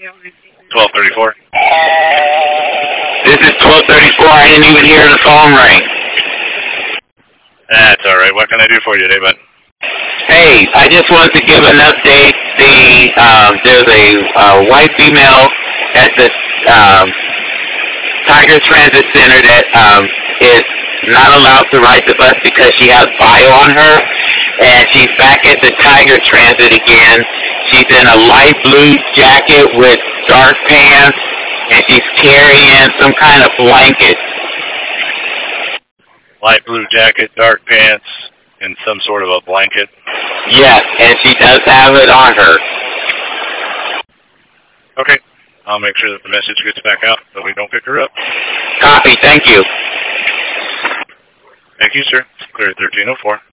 1234. This is 1234. I didn't even hear the phone ring. That's all right. What can I do for you today, bud? Hey, I just wanted to give an update. There's a white female at the Tiger Transit Center that is not allowed to ride the bus because she has bio on her, and she's back at the Tiger Transit again. She's in a light blue jacket with dark pants, and she's carrying some kind of blanket. Light blue jacket, dark pants, and some sort of a blanket. Yes, and she does have it on her. Okay. I'll make sure that the message gets back out, but we don't pick her up. Copy. Thank you. Thank you, sir. Clear 1304.